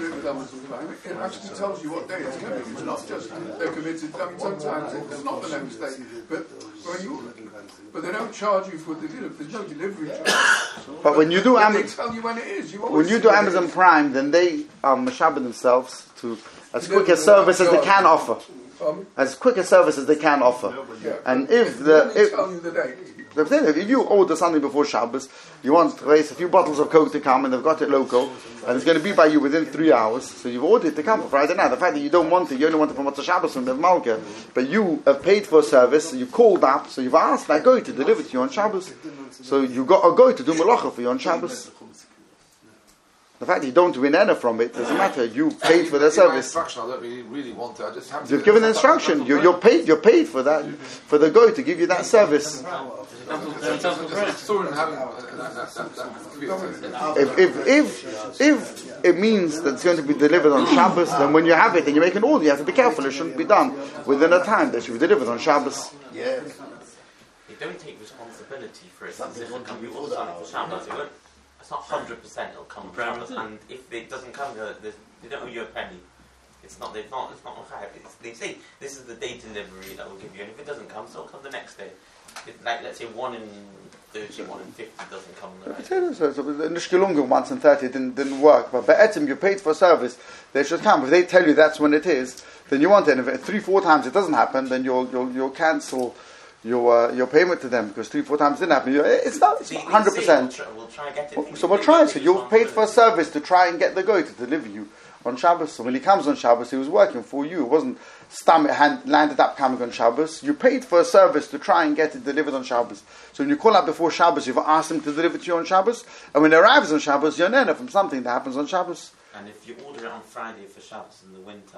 It actually tells you what day it's coming. It's not just they're committed. I mean, sometimes it's not the next day, but when you, but they don't charge you for the delivery. There's no delivery charge. But when you do Amazon, they tell you when it is. You when you do Amazon Prime, then they um, mashabah themselves to as quick a service as they can offer. Um, as quick a service as they can offer. Yeah. And if the if, tell you the date. if you order something before Shabbos, you want to raise a few bottles of Coke to come, and they've got it local, and it's going to be by you within three hours. So you've ordered it to come for Friday night. The fact that you don't want it, you only want it for Motzei Shabbos from the Malka, but you have paid for a service. So you've called up, so you've asked that guy to deliver to you on Shabbos. So you got a guy to do malacha for you on Shabbos. The fact that you don't win any from it doesn't matter. You paid for the service. I don't really, really want to. I just have You've given the instruction. You, you're paid. You're paid for that, for the guy to give you that service. If if if if it means that it's going to be delivered on Shabbos, then when you have it and you make an order, you have to be careful. It shouldn't be done within a time that should be delivered on Shabbos. Yeah. You don't take responsibility for it. As if it comes before Shabbos, it won't. It's not hundred percent. It'll come on Shabbos, and if it doesn't come, they don't owe you a penny. It's not. They've not. It's not on Friday. They say this is the day delivery that will give you, and if it doesn't come, so it'll come the next day. If, like let's say one in thirty, one in fifty doesn't come. The right day. So, so the Nishkelunga once in thirty didn't didn't work, but Be'etim you paid for a service, they should come. If they tell you that's when it is, then you want it. And if three, four times it doesn't happen, then you'll you'll you'll cancel your uh, your payment to them because three, four times it didn't happen. It's not it's not hundred percent. We'll try and get it. So we'll try. So you've paid for a service to try and get the guy to deliver you on Shabbos. So when he comes on Shabbos, he was working for you. It wasn't stam hand landed up coming on Shabbos. You paid for a service to try and get it delivered on Shabbos. So when you call up before Shabbos, you've asked him to deliver to you on Shabbos. And when it arrives on Shabbos, you're nena from something that happens on Shabbos. And if you order it on Friday for Shabbos in the winter,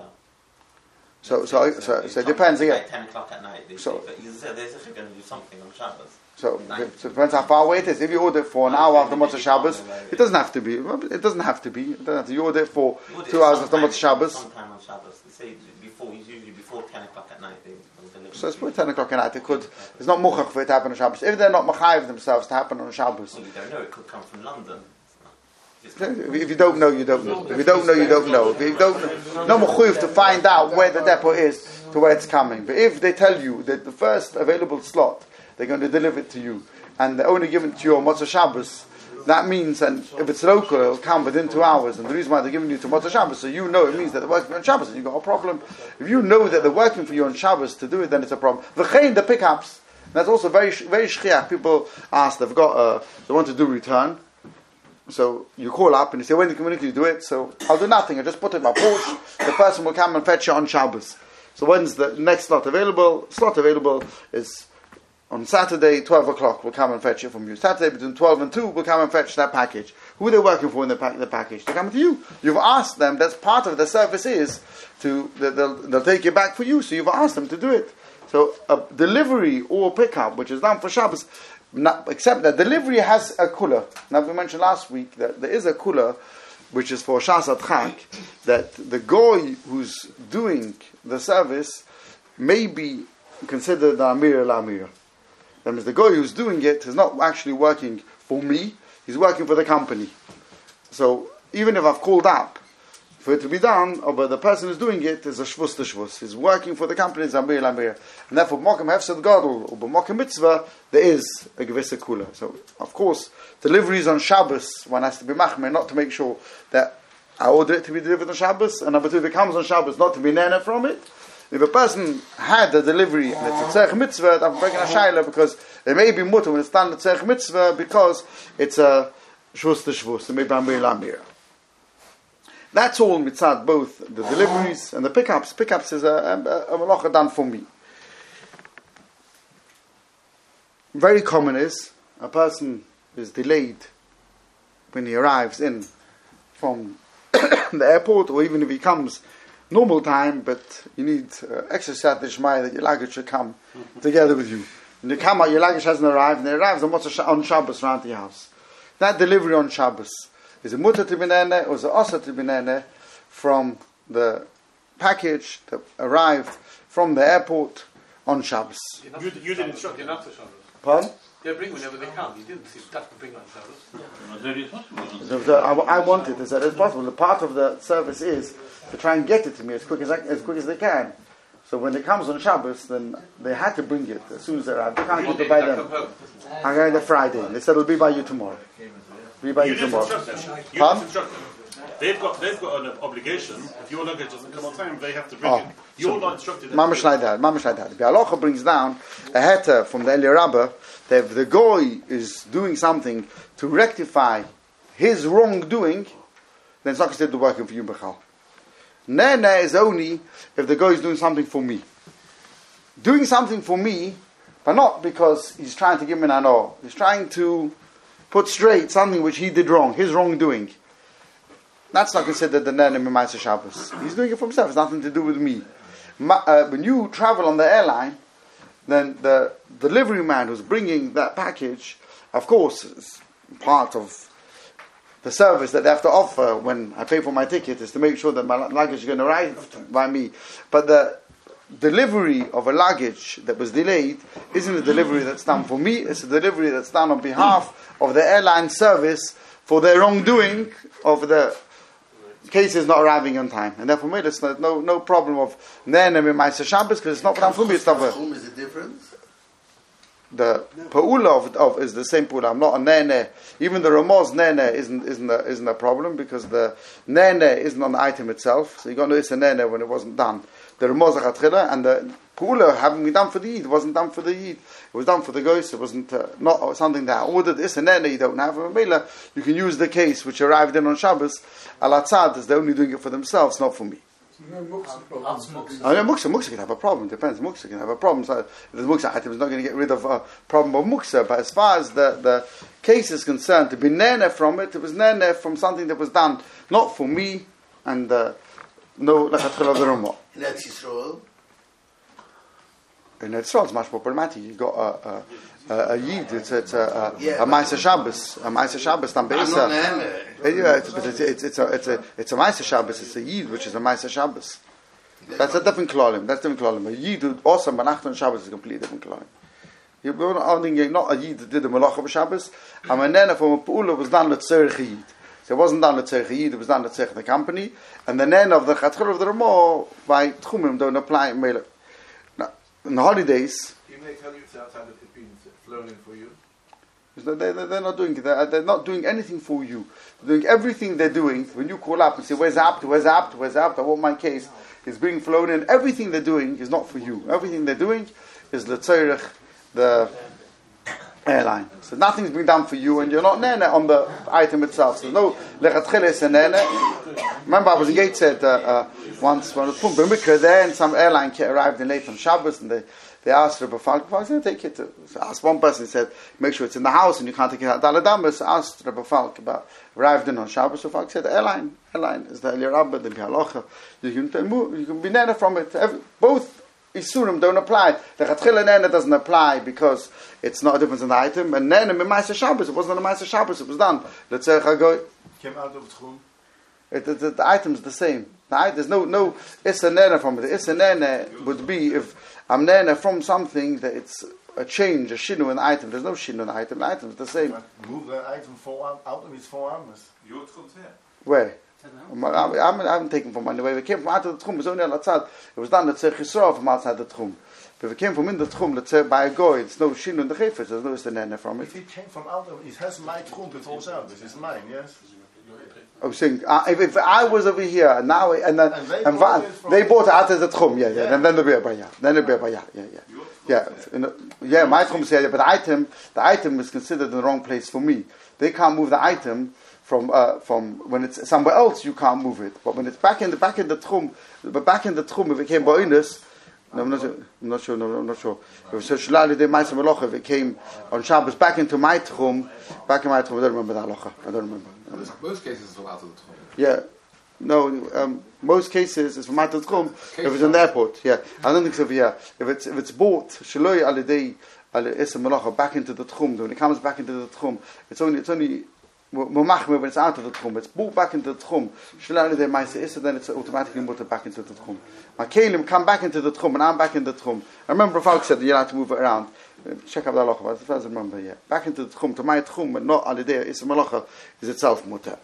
So so so, so, so it depends again. Like ten o'clock at night. They So- say, but you said they're going to do something on Shabbos. So, so it depends how far away it is. If you order it for an hour after Motzei Shabbos, it doesn't have to be. It doesn't have to be. It doesn't have to. You order it for You order two it hours after sometime- Motzei Shabbos. Sometime on Shabbos. They say before, usually before ten o'clock at night. They will deliver. So it's probably ten o'clock at night. It could. It's not muchach for it to happen on Shabbos. If they're not machayev themselves to happen on Shabbos, Well, you don't know. It could come from London. It's not- if if you don't know, you don't know. If you don't know, you don't know. If you don't know, no machuyev to find out where the depot is to where it's coming. But if they tell you that the first available slot, they're going to deliver it to you, and they're only giving it to you on Motzei Shabbos, that means, and if it's local, it'll come within two hours. And the reason why they're giving you to Motzei Shabbos, so you know it means that they're working on Shabbos, and you've got a problem. If you know that they're working for you on Shabbos to do it, then it's a problem. V'chein, the pickups, that's also very very shchiach. People ask, they've got, uh, they want to do return. So you call up and you say, when can you do it? So I'll do nothing. I just put it in my porch. The person will come and fetch it on Shabbos. So when's the next slot available? Slot available is on Saturday, twelve o'clock. We'll come and fetch it from you. Saturday between twelve and two, we'll come and fetch that package. Who are they working for in the, pack, the package? They're coming to you. You've asked them. That's part of the service is to they'll, they'll take it back for you. So you've asked them to do it. So a delivery or pickup, which is done for Shabbos, not, except that delivery has a kula. Now we mentioned last week that there is a kula, which is for Shas Adchak, that the goy who's doing the service may be considered the Amir al Amir. That means the guy who's doing it is not actually working for me, he's working for the company. So even if I've called up for it to be done, or but the person who's doing it is a shvus to shvus. He's working for the company, it's Amir Amir. And therefore, b'mokem hefsed gadol, or b'mokem mitzvah, there is a gewisse kula. So, of course, deliveries on Shabbos, one has to be machmer, not to make sure that I order it to be delivered on Shabbos, and number two, if it comes on Shabbos, not to be nana from it. If a person had a delivery that's a tzerich mitzvah, I'm breaking a shayla because it may be mutter when it's done the tzerich mitzvah because it's a shvus to shvus, it may be amir l'amir. That's all mitzad, both the deliveries and the pickups. Pickups is a, a, a malacha done for me. Very common is a person is delayed when he arrives in from the airport, or even if he comes normal time, but you need uh, extra sat d'shmaya that your luggage should come together with you. And you come out, your luggage hasn't arrived, and it arrives on, on Shabbos around the house. That delivery on Shabbos, is it mutter to binene or is it asa to binene from the package that arrived from the airport on Shabbos? You, you didn't instruct You're them. not to Shabbos. Pardon? They bring whenever they can. You didn't have to bring on Shabbos. So the, I, I want it as that as possible. The part of the service is to try and get it to me as quick as I, as quick as they can. So when it comes on Shabbos, then they had to bring it as soon as they arrive. They can't get it by them. I'm going to Friday. They said it'll be by you tomorrow. Be by You you didn't tomorrow. instruct them. You Pardon? didn't instruct them. They've got, they've got an obligation. If your luggage doesn't come on time, they have to bring Oh, it. You're not instructed. them to Mamash do it. like that. Mamash like that. The halacha brings down a heter from the Eli Rabbah that if the goy is doing something to rectify his wrongdoing, then it's not considered working for you, Bechal. Nene is only if the goy is doing something for me. Doing something for me, but not because he's trying to give me an ano. He's trying to put straight something which he did wrong, his wrongdoing. That's not considered the Nene Mimaisa Shabbos. He's doing it for himself. It's nothing to do with me. Ma, uh, when you travel on the airline, then the delivery man who's bringing that package, of course, is part of the service that they have to offer when I pay for my ticket is to make sure that my luggage is going to arrive by me. But the delivery of a luggage that was delayed isn't a delivery that's done for me, it's a delivery that's done on behalf of the airline service for their wrongdoing of the cases not arriving on time. And therefore, there's no, no problem of Nene Mimaisa Shabbos because it's not done for me, it's done for Whom is the difference? the Pa'ula of, of is the same Pa'ula. I'm not a Nene. Even the Ramaz Nene isn't isn't a, isn't a problem because the Nene isn't on the item itself. So you got to know it's a Nene when it wasn't done. The Ramaz Achatchila and the Pula having been done for the Yid. It wasn't done for the Yid. It was done for the Goyis. It wasn't uh, not something that I ordered. This and then you don't have a Mela. You can use the case which arrived in on Shabbos. Al-Atzad is they're only doing it for themselves, not for me. No muksa problem. Oh, no, Muksa, Muksa can have a problem. Depends. Muksa can have a problem. So if the Muksa item is not going to get rid of a problem of Muksa, but as far as the, the case is concerned, to be nene from it, it was nene from something that was done not for me and uh, no lechatchil of the Ramah. In Eretz Yisrael, In Israel, it's much more problematic. You've got a, a, a, a Yid, it's, it's a, a, Yeah, a Maisa Shabbos, a Maisa Shabbos, tam I'm not Be'isa. nene. Yeah, it's, but it's, it's, it's a it's a it's a Maisa Shabbos. It's a Yid which is a Maisa Shabbos. That's a different klalim. That's different klalim. A Yid who also Manachton Shabbos is a completely different klalim. You don't think not a Yid that did the Malach of Shabbos. A Manena from a Pula was done Letzerich Yid. So it wasn't done Letzerich Yid. It was done Letzerich the company. And the Nen of the Chatchil of the Ramah by Tchumim don't apply in Melech. Now in the holidays. Even they tell you it's outside of it being flown in for you. They're, they're not doing it. They're, they're not doing anything for you. They're doing everything they're doing. When you call up and say, "Where's Abt? Where's Abt? Where's Abt? I want my case." It's being flown in. Everything they're doing is not for you. Everything they're doing is Letzerich, the airline. So nothing's being done for you, and you're not nene on the item itself. So no lechatchiles and nene. Remember, I was in Gateshead uh, uh, once when I was pumping Mikra there, and some airline kit arrived in late on Shabbos, and they. They asked Rabbi Falk, I said, take it to, so asked one person, he said, make sure it's in the house and you can't take it out. Daladamas asked Rabbi Falk about, arrived in on Shabbos, so Falk said, airline, airline is the Eli Rabba, the Bialocha, you can move, you can be nene from it. Every, both Isurim don't apply. The Chatchila nene doesn't apply because it's not a difference in the item, and nene, in Maisa Shabbos, it wasn't a Maisa Shabbos, it was done. Let's say, Came out of Tchum. It, the, the, the item's the same. The, there's no no Issa nene from it. The Issa nene would be if I'm nene from something that it's a change, a shinu in the item. There's no shinu in the item. The item's the same. Move the item four out of its four arms. Your Tchum's here. Where? I'm, I'm, I'm, I haven't taken from one way. We came from out of the Tchum. It was only al Atzad. It was done at Tzech Yisrael from outside the Tchum. But if it came from in the Tchum, let's say by a goy, it's no shinu in the chayfetz. There's no Issa nene from it. If it came from out of, it has my Tchum before Shabbos. It's mine, yes. I was saying, uh, if, if I was over here and now and then And they and bought Va- it from- they bought it out of the Tchum, yeah, yeah, Yeah. and then they'll be by yeah, then they'll be by yeah, yeah, yeah, yeah, in the- yeah. My Tchum said, yeah, but the item, the item is considered in the wrong place for me. They can't move the item from uh, from when it's somewhere else. You can't move it, but when it's back in the back in the Tchum, but back in the Tchum, if it came Ba'inus, no, I'm not sure. I'm not sure. No, I'm not sure. If it was Shalali de Ma'aseh Melocha, if it came on Shabbos back into my Tchum, back in my Tchum, I don't remember that halacha. I don't remember. Most cases it's from out of the Tchum. Yeah, no. Um, most cases it's from out of the Tchum. If it's in the airport, yeah. I don't think so. Yeah, if it's if it's bought Shaloi Alidei Al Issa Melocha back into the Tchum, when it comes back into the Tchum, it's only it's only Momachmer when it's out of the Tchum. It's bought back into the Tchum. Shaloi Alidei Ma'aseh Issa, then it's automatically moved back into the Tchum. My Kalim come back into the Tchum, and I'm back in the Tchum. I remember Falk said that you have to move it around. Uh, Check out the halacha, but as far as I remember, yeah, back into the Tchum to my Tchum, and not Alidei Issa Melocha is itself mutar.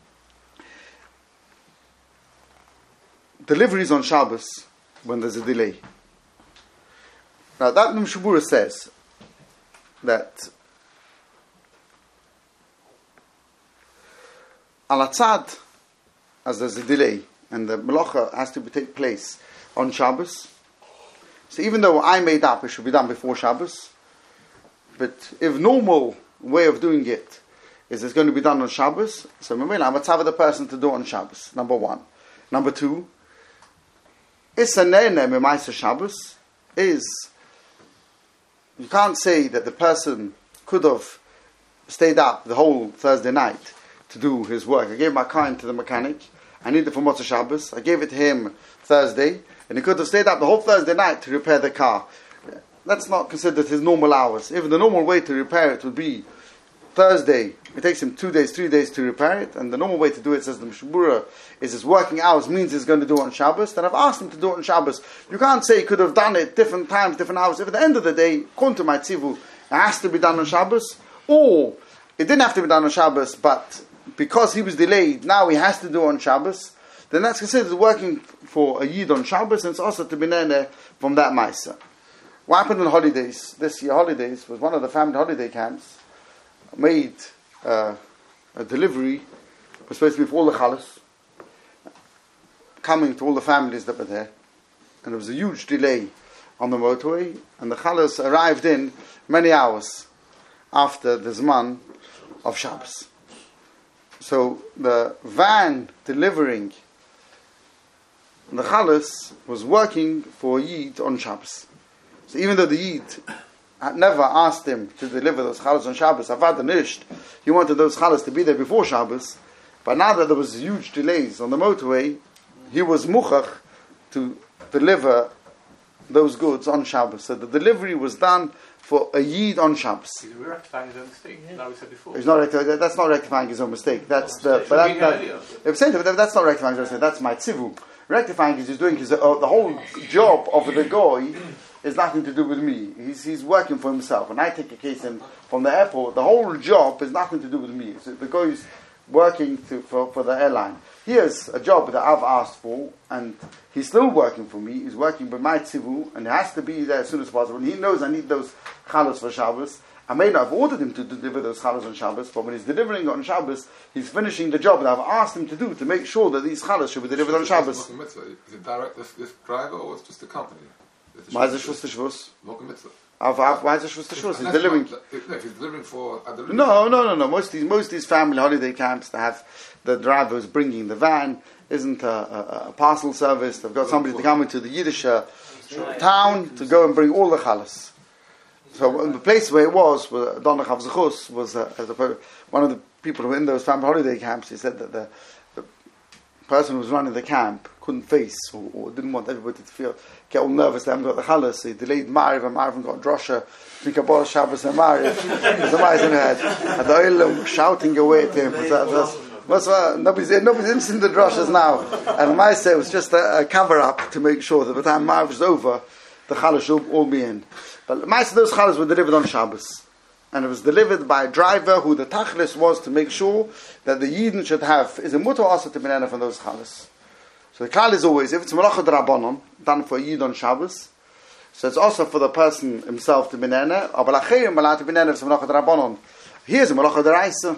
Deliveries on Shabbos when there's a delay. Now that Mishubura says that al Atzad, as there's a delay and the melacha has to be, take place on Shabbos. So even though I made up, it should be done before Shabbos. But if normal way of doing it is it's going to be done on Shabbos, so I'm a tzava the person to do it on Shabbos. Number one. Number two. Issa nene memaisa Shabbos is, you can't say that the person could have stayed up the whole Thursday night to do his work. I gave my car to the mechanic. I need it for Motzei Shabbos. I gave it to him Thursday, and he could have stayed up the whole Thursday night to repair the car. That's not considered his normal hours. Even the normal way to repair it would be Thursday. It takes him two days, three days to repair it, and the normal way to do it, says the Mishubura, is his working hours means he's going to do it on Shabbos. Then I've asked him to do it on Shabbos. You can't say he could have done it different times, different hours. If at the end of the day, according to my tzivu, it has to be done on Shabbos, or it didn't have to be done on Shabbos, but because he was delayed, now he has to do it on Shabbos, then that's considered working for a Yid on Shabbos, and it's also to be nene from that Maisa. What happened on holidays, this year holidays, was one of the family holiday camps made uh, a delivery, was supposed to be for all the chalas, coming to all the families that were there, and there was a huge delay on the motorway, and the Chalas arrived in many hours after the Zman of Shabbos. So the van delivering the Chalas was working for Yid on Shabbos. So even though the Yid had never asked him to deliver those Chalas on Shabbos, Avad Nisht, he wanted those Chalas to be there before Shabbos, but now that there was huge delays on the motorway, he was muchach to deliver those goods on Shabbos. So the delivery was done for a Yid on Shabbos. He's rectifying his own mistake, like we said before. He's not rectifying, that's not rectifying his own mistake. That's the, but that, that, that, saying, that, that's not rectifying his own mistake, that's my tzivu. Rectifying is he's doing his, uh, the whole job of the goy is nothing to do with me. He's, he's working for himself. When I take a case in, from the airport, the whole job is nothing to do with me. So the goy is working to, for, for the airline. Here's a job that I've asked for, and he's still working for me. He's working by my tzivu, and he has to be there as soon as possible. And he knows I need those chalas for Shabbos. I may not have ordered him to deliver those chalas on Shabbos, but when he's delivering on Shabbos, he's finishing the job that I've asked him to do to make sure that these chalas should be delivered on Shabbos. Is it direct this, this driver, or it's just the company? Why is it shvus to shvus? Mitzvah. Why is it shvus to shvus? He's delivering. If, no, if he's delivering for a delivery. No, no, no, no. Most of these, most of these family holiday camps, they have the drivers bringing the van. Isn't a, a, a parcel service. They've got somebody to come into the Yiddish uh, town to go and bring all the chalas. So the place where it was, where Donna Chavzachus was uh, as a, one of the people who were in those family holiday camps. He said that the, the person who was running the camp couldn't face or, or didn't want everybody to feel get all nervous. They haven't got the chalas. So he delayed Mariv, and Mariv got drosha. Think about Shabbos and Mariv. There's a mice in the head, and the oilam shouting away at him. That's why nobody's nobody's interested in the droshes now. And my say it was just a, a cover up to make sure that by the time Mariv was over, the chalas should all be in. But my say those chalas were delivered on Shabbos, and it was delivered by a driver who the tachlis was to make sure that the Yidden should have is a mutter also to benena from those chalas. So the klal is always if it's malacha d'Rabbanon done for a Yid on Shabbos, so it's also for the person himself to benena. Aber lachayim malach to benena if it's malacha d'Rabbanon. Here's a malacha d'Raisa.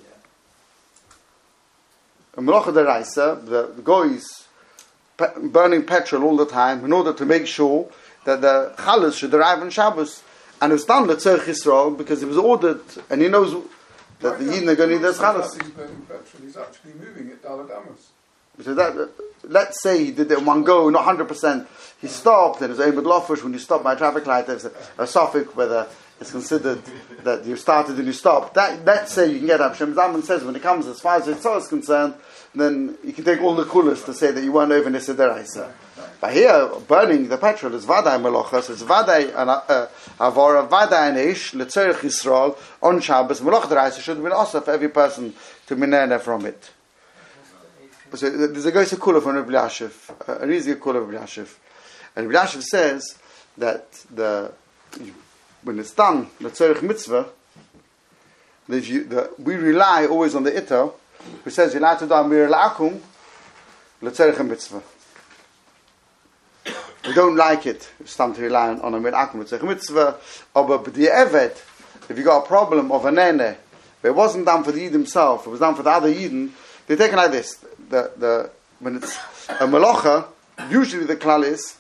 A malacha d'Raisa, the, the goy is pe- burning petrol all the time in order to make sure that the chalas should arrive on Shabbos. And it was done L'Tzorech Yisrael because it was ordered, and he knows that the Yidden are going to need those chalas. He's burning petrol, he's actually moving at Daladamas. So that, uh, let's say he did it in one go, not one hundred percent. He stopped, and it's Eibad Lofish, when you stop by a traffic light, there's a, a suffix whether it's considered that you started and you stopped. That, let's say you can get up. Shem Zalman says when it comes as far as the Yitzhak is concerned, then you can take all the kulas to say that you weren't over Nisa Deraisa. But here, burning the petrol is Vadai Melochas, it's Vadai Avora, Vadai Neish, L'Tzorech Yisrael, on Shabbos, Meloch Deraisa should have been also for every person to minena from it. So there's a Goyse Kula from Rabbi Yashiv, a Rizgi Kula of Rabbi Yashiv. And Rabbi Yashiv says that the when it's done, the Tzorech Mitzvah, that you, the, we rely always on the Ito, who says, you're allowed to do Amir La'akum, the Tzorech Mitzvah. We don't like it, it's time to rely on Amir La'akum, the Tzorech Mitzvah, but the Eved, if you got a problem of a Nene, but it wasn't done for the Yid himself, it was done for the other Yidden, they take it like this, the, the, when it's a Melocha, usually the klal is,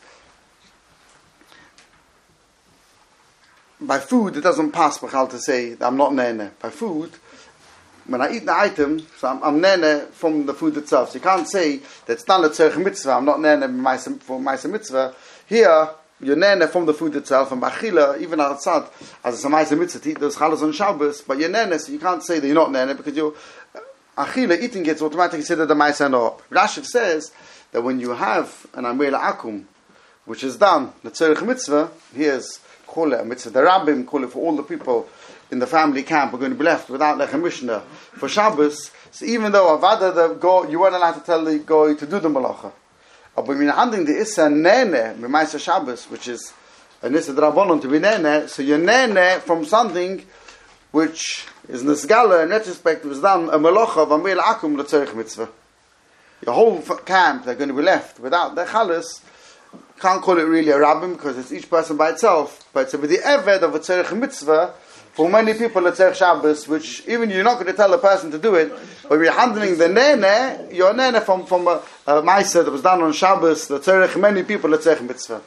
by food, it doesn't pass B'chal to say that I'm not nene. By food, when I eat the item, so I'm, I'm nene from the food itself. So you can't say that it's not a tzorech mitzvah, I'm not nene for my mitzvah. Here, you're nene from the food itself, and b'achila, even outside, as a ma'aseh mitzvah, to eat those chalas on Shabbos, but you're nene, so you can't say that you're not nene, because you're, achila, eating it's automatically considered the ma'aseh no. Rashiv says that when you have an amir la'akum, which is done, the tzorech mitzvah, here's call it a mitzvah the rabbim, call it for all the people in the family camp are going to be left without lechem mishnah for Shabbos. So even though avada the go, you weren't allowed to tell the goy to do the malacha. But when you're handling the issa nene b'maisa Shabbos, which is an issa drabonon to be nene, so you're nene from something which is nesgala in retrospect was done a malacha of amir akum l'tzorech mitzvah. Your whole camp they're going to be left without their chalas. Can't call it really a rabbim because it's each person by itself, but it's with the eved of a tzorech mitzvah. For many people, it's tzorech Shabbos, which even you're not going to tell a person to do it, but you're handling the nene, your nene from from a, a ma'aseh that was done on Shabbos, the tzorech many people, it's tzorech mitzvah.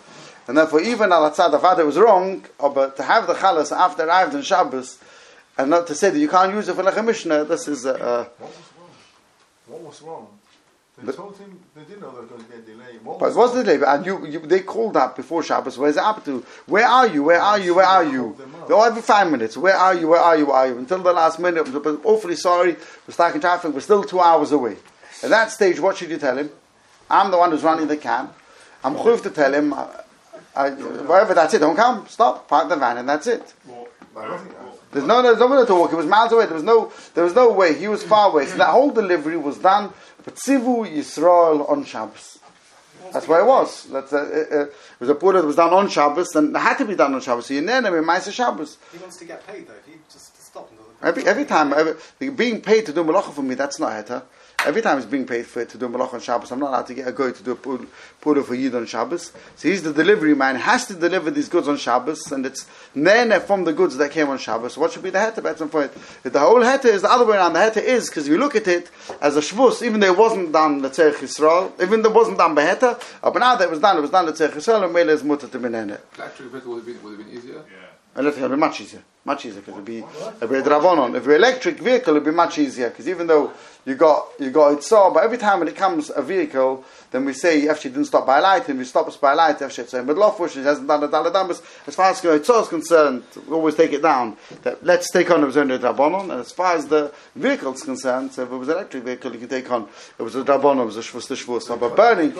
And therefore, even al tzad the father was wrong, or, but to have the chalas after arrived in Shabbos, and not to say that you can't use it for Lechem Mishnah, this is. Uh, what was wrong? What was wrong? They but, told him they didn't know they were going to get delayed. What but was it was the delay, and you, you, they called up before Shabbos. Where's it up to? Where are you? Where are you? Where are you? Go every five minutes. Where are you? Where are you? Where are you? Until the last minute. But awfully sorry. We're stuck in traffic. We're still two hours away. At that stage, what should you tell him? I'm the one who's running the cab. I'm chuv to tell him. Uh, I, wherever that's it. Don't come. Stop. Park the van, and that's it. There's no, there's no way to walk. It was miles away. There was no, there was no way. He was far away. So that whole delivery was done. But Tzivu Yisrael on Shabbos. That's where it was. That's, uh, uh, it was a pura that was done on Shabbos, and it had to be done on Shabbos. So you know, in Ma'aser Shabbos. He wants to get paid though. If he just stop and doesn't. Every every time, every, being paid to do malacha for me, that's not heta. Every time he's being paid for to do malacha on Shabbos, I'm not allowed to get a guy to do a pura for Yid on Shabbos. So he's the delivery man, has to deliver these goods on Shabbos, and it's nene from the goods that came on Shabbos. So what should be the heta? That's the point. The whole heta is the other way around. The heta is, because you look at it as a shvus, even though it wasn't done l'tzerich Yisrael, even though it wasn't done beheta, but now that it was done, it was done l'tzerich Yisrael, and mele is mutter to benene. Electric vehicle would have been, would have been easier? Yeah. Electric would be much easier. Much easier, because it'd be a bit drabonon. If you're electric vehicle, it'd be much easier, because even though you got you got it saw, but every time when it comes a vehicle, then we say if she didn't stop by a light, and we stop us by a light, if she said midlofush, she hasn't done the daladambas. As far as Yitzhak is concerned, we always take it down. That let's take on the drabonon, and as far as the vehicle is concerned, so if it was an electric vehicle, you can take on. It was a drabonon, it was a shvus to shvus. But burning,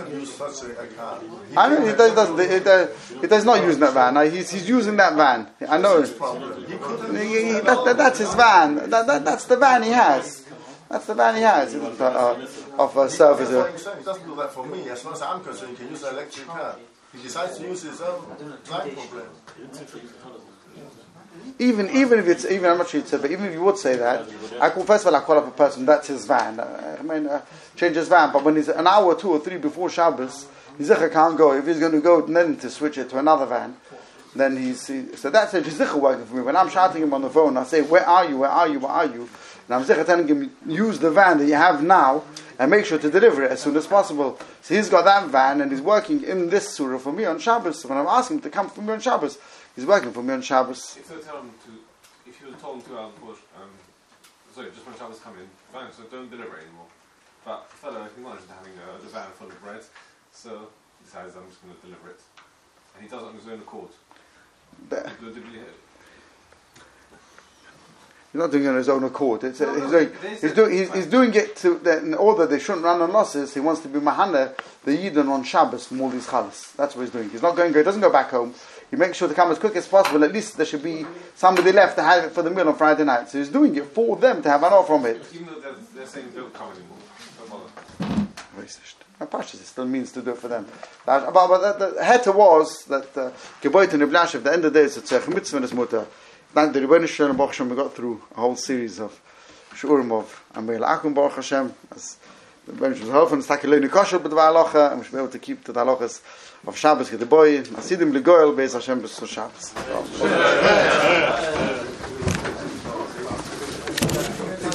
I know he does. does he, does, he does not use that van. He's he's using that van. I know. He, he, that, that, that's his van. That, that, that's the van he has. That's the van he has uh, uh, of a service. He doesn't do that for me. As far as I'm concerned, he can use an electric car. He decides to use his own light problem. Even even if it's even I'm not sure you'd say, but even if you would say that, I call first of all I call up a person that's his van. Uh, I mean, uh, change his van. But when he's an hour, two or three before Shabbos, he can't go. If he's going to go, then to switch it to another van. Then he's he, so that's a jizicha working for me. When I'm shouting him on the phone, I say, "Where are you? Where are you? Where are you?" And I'm zicha telling him, "Use the van that you have now and make sure to deliver it as soon as possible." So he's got that van and he's working in this surah for me on Shabbos. So when I'm asking him to come for me on Shabbos, he's working for me on Shabbos. If you tell him to, if you told him two hours before, um, sorry, just when Shabbos come in, fine, so don't deliver it anymore. But the fellow acknowledges having a, a van full of bread, so he decides I'm just going to deliver it, and he does it on his own accord. The, he's not doing it on his own accord. It's, no, he's, doing, he's, doing, he's, he's doing it to that in order they shouldn't run on losses. He wants to be mahana the Yidden on Shabbos from all these chalas. That's what he's doing. He's not going. He doesn't go back home. He makes sure to come as quick as possible. At least there should be somebody left to have it for the meal on Friday night. So he's doing it for them to have an offer from it. Even though they're, they're saying don't come anymore, don't bother. Pashas, it still means to do it for them. But, but the, the heta was that Geboit and Iblashev, at the end of the day, it's a tzech mitzvah and his mutter. Thank the Rebbeinu Shalom Baruch Hashem, we got through a whole series of Shurim of Amir Akum Baruch Hashem, as the Rebbeinu Shalom helping us take a learning kosher b'dvar halacha, and we should be able to keep the halachas of Shabbos G'deboy, Asidim L'goyel Beis Hashem B'Sur Shabbos.